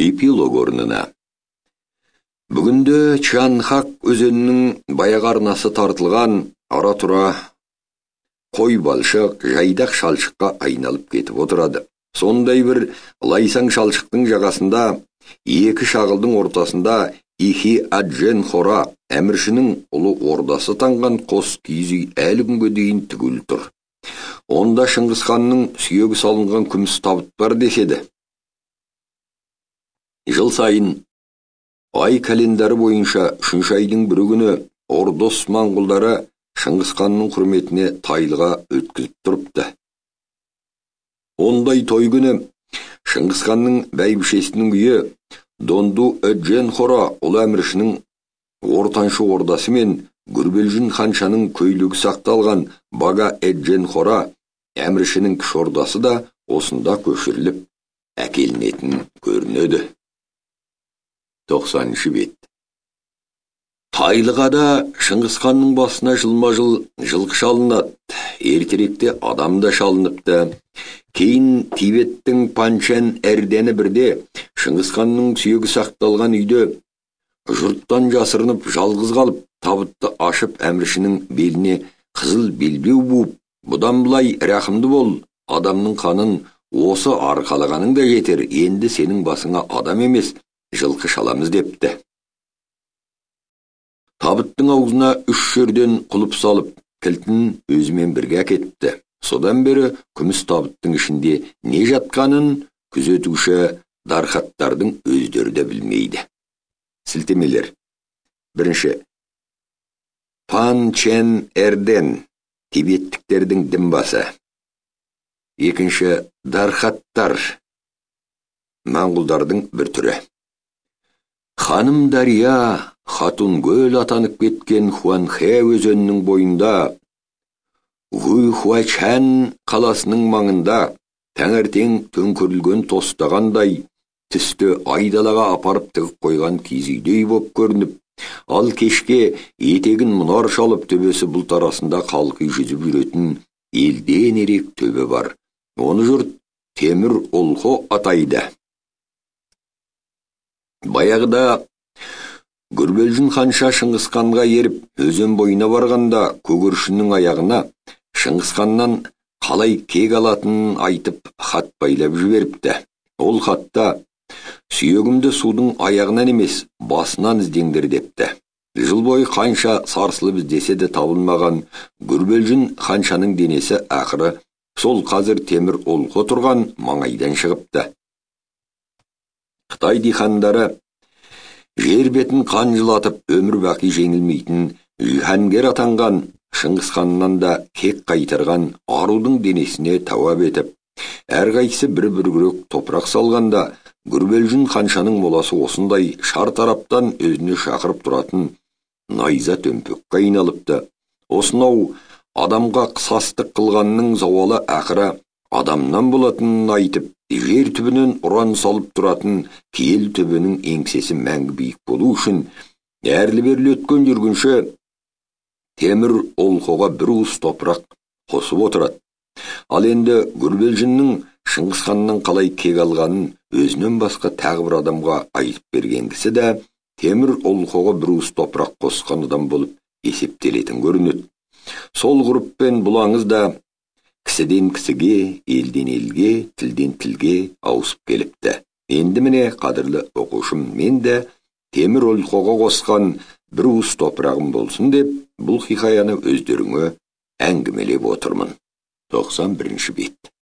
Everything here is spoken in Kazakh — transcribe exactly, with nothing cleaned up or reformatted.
Эпилог орнына. Бүгінде Чанхак өзенінің баяғы арнасы тартылған ара-тұра қой балшық, жайдақ шалшыққа айналып кетіп отырады. Сондай бір лайсаң шалшықтың жағасында, екі шағылдың ортасында Ихи Аджен Хора әміршінің ұлы ордасы таңған қос киіз үй әлі күнге дейін түгел тұр. Онда Шыңғыс ханның сүйегі салынған күміс табыт бар деседі. Жыл сайын ай календары бойынша үшінші айдың бір күні Ордос моңғолдары Шыңғыс ханның құрметіне тайлыға өткізіп тұрыпты. Ондай той күні Шыңғыс ханның бәйбішесінің үйі Донду Аджен Хора ұлы әміршінің ортаншы ордасы мен Гүрбелжін ханшаның көйлегі сақталған Бага Аджен Хора әміршінің кіші ордасы да осында көшіріліп әкелінетін көрінеді. тоқсаныншы бет. Тайлыға да Шыңғыс ханның басына жылма-жыл жылқы шалынады. Ертеректе адам да шалыныпты. Кейін Тибеттің Панчен әрдені бірде Шыңғыс ханның сүйегі сақталған үйде жұрттан жасырынып жалғыз қалып, табытты ашып әміршінің беліне қызыл белбеу буып, бұдан былай рақымды бол, адамның қанын осы арқалағаның да жетер, енді сенің басыңа адам емес, жылқы шаламыз депті. Табыттың аузына үш жерден құлып салып, кілтін өзімен бірге әкетті. Содан бері күміс табыттың ішінде не жатқанын күзетуші дархаттардың өздері де білмейді. Сілтемелер. Бірінші. Панчен Эрден, тибеттіктердің дінбасы. Екінші. Дархаттар, моңғолдардың бір түрі. Ханым Дария, Хатун көл атанып кеткен Хуанхэ өзенінің бойында, Гуйхуачан қаласының маңында таңертең төңкерілген тостағандай түсті айдалаға апарып тығып қойған киіз үйдей боп көрініп, ал кешке етегін мұнар шалып төбесі бұлт арасында қалқи жүзіп жүретін елден ерек төбе бар. Оны жұрт Темір Олхо атайды. Баяғыда Гүрбелжін ханша Шыңғыс ханға еріп, өзен бойына барғанда көгершіннің аяғына Шыңғыс ханнан қалай кек алатынын айтып хат байлап жіберіпті. Ол хатта сүйегімді судың аяғынан емес, басынан іздеңдер депті. Жыл бойы қанша сарсылып іздесе де табылмаған Гүрбелжін ханшаның денесі ақыры сол қазір Темір Олхо тұрған маңайдан шығыпты. Қытай дихандары жер бетін қан жылатып өмір бақи жеңілмейтін жиһангер атанған Шыңғыс ханнан да кек қайтарған арудың денесіне тауап етіп, әрқайсысы бір-бір күрек топырақ салғанда, Гүрбелжін ханшаның моласы осындай шар тараптан өзіне шақырып тұратын найза төмпекке айналыпты. Осынау адамға қысастық қылғанның зауалы ақыры адамнан болатынын айтып, жер түбінен ұран салып тұратын киел түбінің еңсесі мәңгі биік болу үшін әрлі-берлі өткен жүргінші Темір Олхоға бір уыс топырақ қосып отырады. Ал енді Гүрбелжіннің Шыңғыс ханның қалай кек алғанын өзінен басқа тағы бір адамға айтып берген кісі де Темір Олхоға бір уыс топырақ қосқан адам болып есептелетін көрінеді. Сол ғұрыппен бұл аңыз да кісіден кісіге, елден елге, тілден тілге ауысып келіпті. Енді міне, қадірлі оқушым, мен де Темір Олхоға қосқан бір уыс топырағым болсын деп, бұл хикаяны өздеріңе әңгімелеп отырмын. тоқсан бірінші бет.